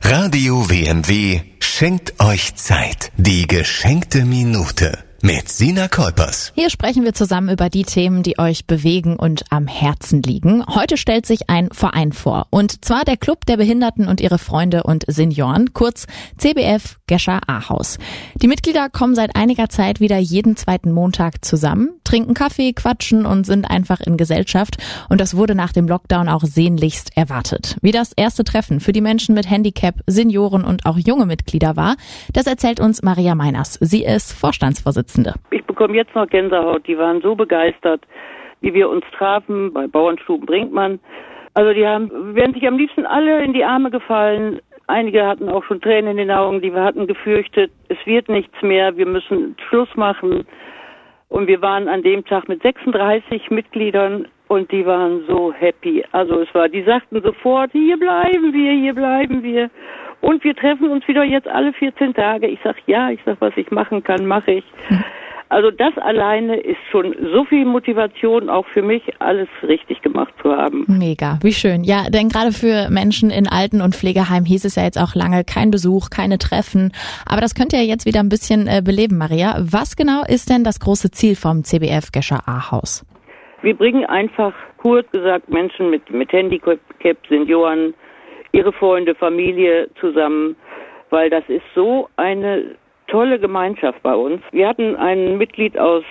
Radio WMW schenkt euch Zeit. Die geschenkte Minute mit Sina Kolpers. Hier sprechen wir zusammen über die Themen, die euch bewegen und am Herzen liegen. Heute stellt sich ein Verein vor. Und zwar der Club der Behinderten und ihre Freunde und Senioren, kurz CBF Gescher Ahaus. Die Mitglieder kommen seit einiger Zeit wieder jeden zweiten Montag zusammen, trinken Kaffee, quatschen und sind einfach in Gesellschaft. Und das wurde nach dem Lockdown auch sehnlichst erwartet. Wie das erste Treffen für die Menschen mit Handicap, Senioren und auch junge Mitglieder war, das erzählt uns Maria Meiners. Sie ist Vorstandsvorsitzende. Ich bekomme jetzt noch Gänsehaut. Die waren so begeistert, wie wir uns trafen bei Bauernstuben Brinkmann. Also wären sich am liebsten alle in die Arme gefallen. Einige hatten auch schon Tränen in den Augen. Die hatten gefürchtet, es wird nichts mehr, wir müssen Schluss machen. Und wir waren an dem Tag mit 36 Mitgliedern und die waren so happy. Also die sagten sofort, hier bleiben wir. Und wir treffen uns wieder jetzt alle 14 Tage. Ich sag, was ich machen kann, mache ich. Also das alleine ist schon so viel Motivation, auch für mich, alles richtig gemacht zu haben. Mega, wie schön. Ja, denn gerade für Menschen in Alten- und Pflegeheimen hieß es ja jetzt auch lange kein Besuch, keine Treffen. Aber das könnt ihr ja jetzt wieder ein bisschen beleben, Maria. Was genau ist denn das große Ziel vom CBF Gescher Ahaus? Wir bringen einfach, kurz gesagt, Menschen mit Handicap, Senioren, ihre Freunde, Familie zusammen, weil das ist so eine tolle Gemeinschaft bei uns. Wir hatten ein Mitglied aus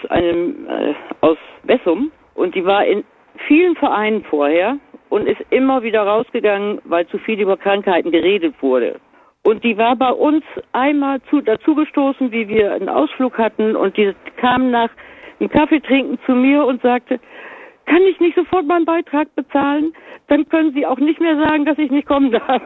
Wessum und die war in vielen Vereinen vorher und ist immer wieder rausgegangen, weil zu viel über Krankheiten geredet wurde. Und die war bei uns einmal dazugestoßen, wie wir einen Ausflug hatten, und die kam nach einem Kaffee trinken zu mir und sagte, kann ich nicht sofort meinen Beitrag bezahlen? Dann können Sie auch nicht mehr sagen, dass ich nicht kommen darf.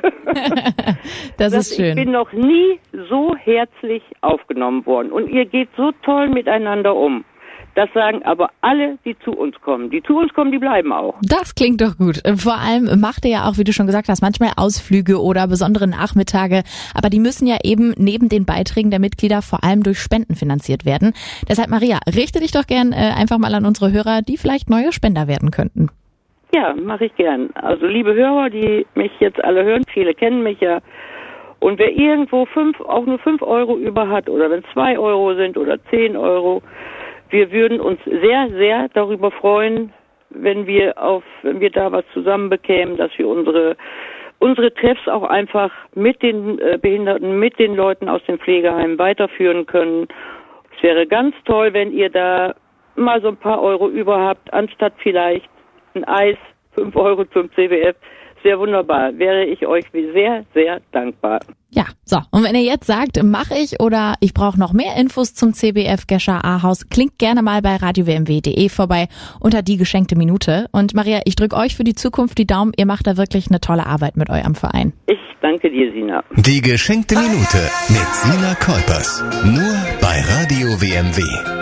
Das ist schön. Ich bin noch nie so herzlich aufgenommen worden. Und ihr geht so toll miteinander um. Das sagen aber alle, die zu uns kommen. Die zu uns kommen, die bleiben auch. Das klingt doch gut. Vor allem macht ihr ja auch, wie du schon gesagt hast, manchmal Ausflüge oder besondere Nachmittage. Aber die müssen ja eben neben den Beiträgen der Mitglieder vor allem durch Spenden finanziert werden. Deshalb, Maria, richte dich doch gern einfach mal an unsere Hörer, die vielleicht neue Spender werden könnten. Ja, mache ich gern. Also liebe Hörer, die mich jetzt alle hören, viele kennen mich ja. Und wer irgendwo auch nur 5 Euro über hat oder wenn es 2 Euro sind oder 10 Euro, wir würden uns sehr, sehr darüber freuen, wenn wir da was zusammenbekämen, dass wir unsere Treffs auch einfach mit den Behinderten, mit den Leuten aus den Pflegeheimen weiterführen können. Es wäre ganz toll, wenn ihr da mal so ein paar Euro über habt, anstatt vielleicht ein Eis, 5 Euro zum CBF. Sehr wunderbar. Wäre ich euch sehr, sehr dankbar. Ja, so. Und wenn ihr jetzt sagt, mache ich oder ich brauche noch mehr Infos zum CBF Gescher Ahaus, klingt gerne mal bei radiowmw.de vorbei unter die geschenkte Minute. Und Maria, ich drücke euch für die Zukunft die Daumen. Ihr macht da wirklich eine tolle Arbeit mit eurem Verein. Ich danke dir, Sina. Die geschenkte Minute mit Sina Kolpers. Nur bei Radio WMW.